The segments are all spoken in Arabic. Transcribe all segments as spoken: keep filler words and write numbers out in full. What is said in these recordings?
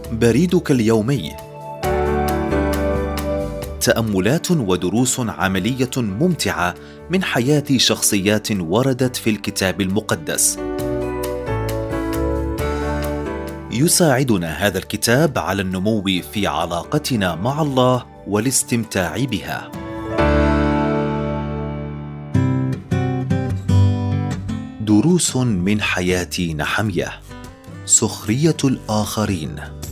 بريدك اليومي. تأملات ودروس عملية ممتعة من حياة شخصيات وردت في الكتاب المقدس. يساعدنا هذا الكتاب على النمو في علاقتنا مع الله والاستمتاع بها. دروس من حياة نحمية. سخرية الآخرين.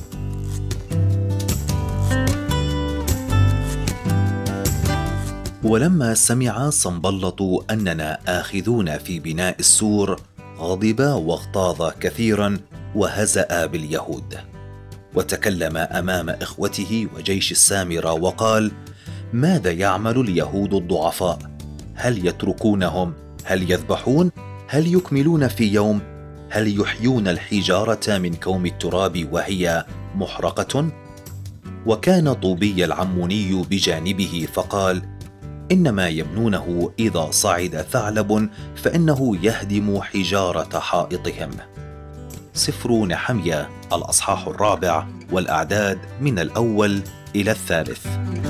ولما سمع صنبلط أننا آخذون في بناء السور غضب واغتاظ كثيرا وهزأ باليهود، وتكلم أمام إخوته وجيش السامرة وقال: ماذا يعمل اليهود الضعفاء؟ هل يتركونهم؟ هل يذبحون؟ هل يكملون في يوم؟ هل يحيون الحجارة من كوم التراب وهي محرقة؟ وكان طوبي العموني بجانبه فقال: إنما يبنونه إذا صعد ثعلب فإنه يهدم حجارة حائطهم. سفر نحمية الأصحاح الرابع والأعداد من الأول إلى الثالث.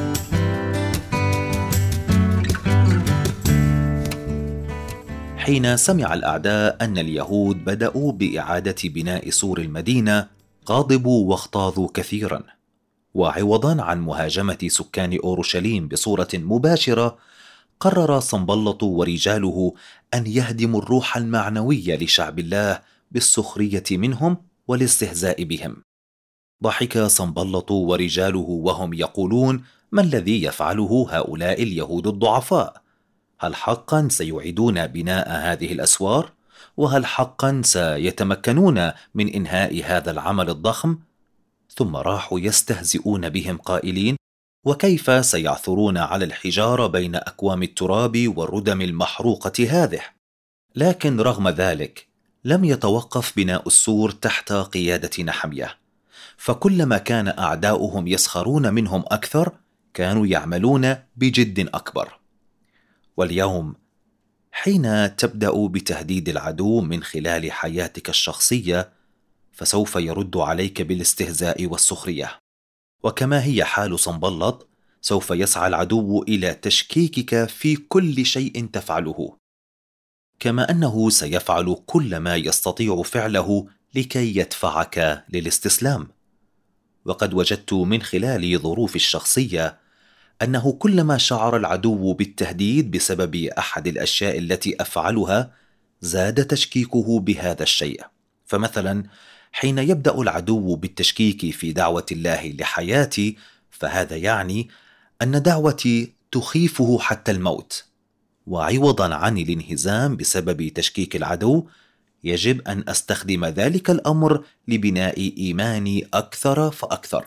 حين سمع الأعداء أن اليهود بدأوا بإعادة بناء سور المدينة غاضبوا واغتاظوا كثيرا، وعوضا عن مهاجمة سكان أورشليم بصورة مباشرة، قرر صنبلط ورجاله أن يهدموا الروح المعنوية لشعب الله بالسخرية منهم والاستهزاء بهم. ضحك صنبلط ورجاله وهم يقولون: ما الذي يفعله هؤلاء اليهود الضعفاء؟ هل حقا سيعيدون بناء هذه الأسوار؟ وهل حقا سيتمكنون من إنهاء هذا العمل الضخم؟ ثم راحوا يستهزئون بهم قائلين: وكيف سيعثرون على الحجارة بين أكوام التراب والردم المحروقة هذه؟ لكن رغم ذلك لم يتوقف بناء السور تحت قيادة نحمية، فكلما كان أعداؤهم يسخرون منهم أكثر كانوا يعملون بجد أكبر. واليوم حين تبدأ بتهديد العدو من خلال حياتك الشخصية فسوف يرد عليك بالاستهزاء والسخرية، وكما هي حال صنبلط سوف يسعى العدو إلى تشكيكك في كل شيء تفعله، كما أنه سيفعل كل ما يستطيع فعله لكي يدفعك للاستسلام. وقد وجدت من خلال ظروفي الشخصية أنه كلما شعر العدو بالتهديد بسبب أحد الأشياء التي أفعلها زاد تشكيكه بهذا الشيء. فمثلا حين يبدأ العدو بالتشكيك في دعوة الله لحياتي، فهذا يعني أن دعوتي تخيفه حتى الموت، وعوضا عن الانهزام بسبب تشكيك العدو يجب أن أستخدم ذلك الأمر لبناء إيماني أكثر فأكثر.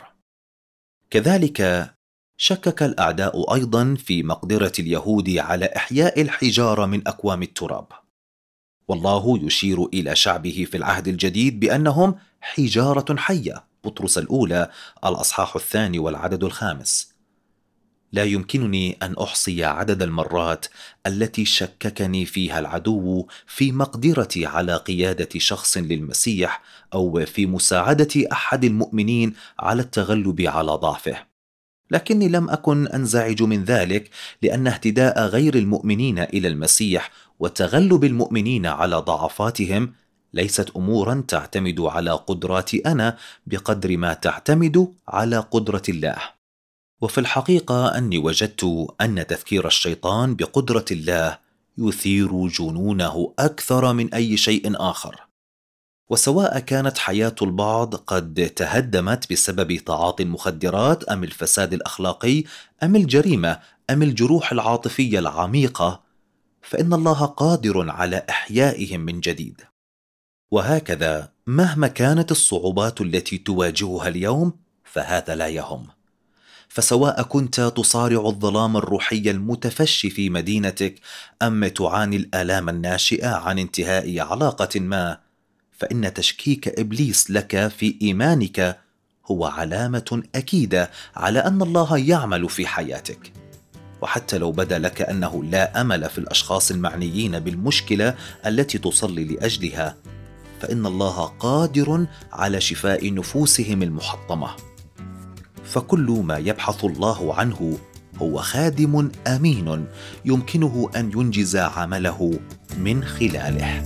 كذلك شكك الأعداء أيضا في مقدرة اليهود على إحياء الحجارة من أكوام التراب، والله يشير إلى شعبه في العهد الجديد بأنهم حجارة حية. بطرس الأولى الأصحاح الثاني والعدد الخامس. لا يمكنني أن أحصي عدد المرات التي شككني فيها العدو في مقدرتي على قيادة شخص للمسيح أو في مساعدة أحد المؤمنين على التغلب على ضعفه، لكني لم أكن أنزعج من ذلك، لأن اهتداء غير المؤمنين إلى المسيح وتغلب المؤمنين على ضعفاتهم ليست أمورا تعتمد على قدراتي أنا بقدر ما تعتمد على قدرة الله. وفي الحقيقة أني وجدت أن تذكير الشيطان بقدرة الله يثير جنونه أكثر من أي شيء آخر. وسواء كانت حياة البعض قد تهدمت بسبب تعاطي المخدرات أم الفساد الأخلاقي أم الجريمة أم الجروح العاطفية العميقة، فإن الله قادر على إحيائهم من جديد. وهكذا مهما كانت الصعوبات التي تواجهها اليوم فهذا لا يهم. فسواء كنت تصارع الظلام الروحي المتفشي في مدينتك أم تعاني الآلام الناشئة عن انتهاء علاقة ما، فإن تشكيك إبليس لك في إيمانك هو علامة أكيدة على أن الله يعمل في حياتك. وحتى لو بدا لك أنه لا أمل في الأشخاص المعنيين بالمشكلة التي تصلي لأجلها، فإن الله قادر على شفاء نفوسهم المحطمة. فكل ما يبحث الله عنه هو خادم أمين يمكنه أن ينجز عمله من خلاله.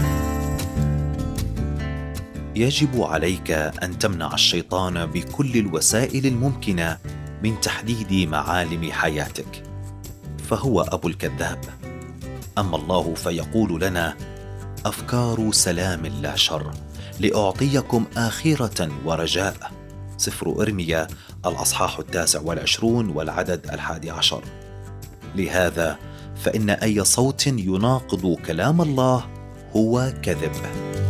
يجب عليك أن تمنع الشيطان بكل الوسائل الممكنة من تحديد معالم حياتك، فهو أبو الكذاب. أما الله فيقول لنا: أفكار سلام لا شر لأعطيكم آخرة ورجاء. سفر إرميا الأصحاح التاسع والعشرون والعدد الحادي عشر. لهذا فإن أي صوت يناقض كلام الله هو كذب.